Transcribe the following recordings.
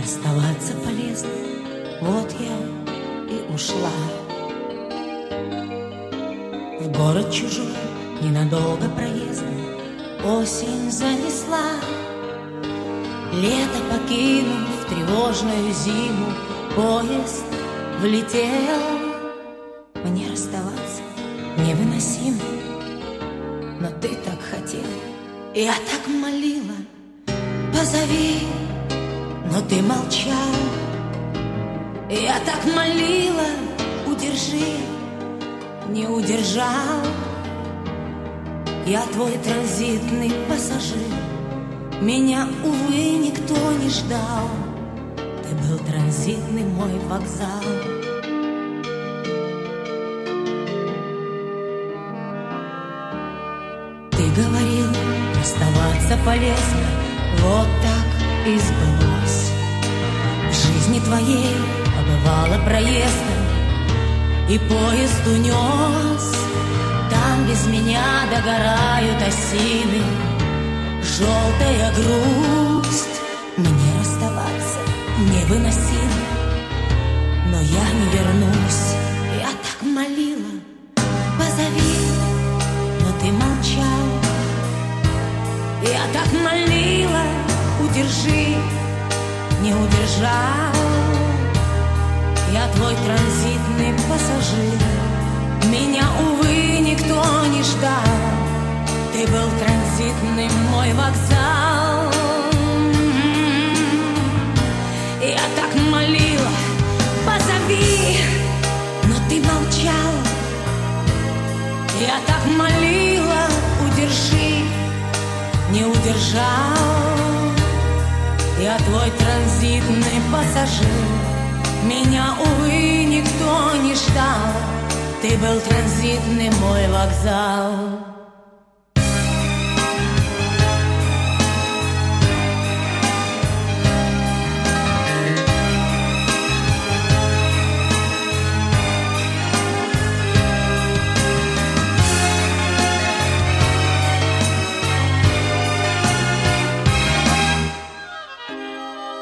Расставаться полезно, вот я и ушла. В город чужой, ненадолго проездом, осень занесла. Лето покинув тревожную зиму, поезд влетел. Мне расставаться невыносимо, но ты так хотел. Я так молила, позови, но ты молчал. Я так молила, удержи, не удержал. Я твой транзитный пассажир, меня, увы, никто не ждал. Ты был транзитный мой вокзал. Ты говорил, расставаться полезно, вот так и сбылось. В жизни твоей побывала проездом, и поезд унес. Там без меня догорают осины, желтая грусть. Мне расставаться невыносимо, но я не вернусь. Я так молила, позови, но ты молчал. Я так молила, удержи, не удержал. Я твой транзитный пассажир, меня, увы, никто не ждал. Ты был транзитный мой вокзал. Я так молила, позови, но ты молчал. Я так молила, удержи, не удержал. Я твой транзитный пассажир, меня, увы, никто не ждал. Ты был транзитный мой вокзал.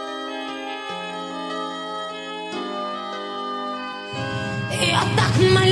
Я так молила,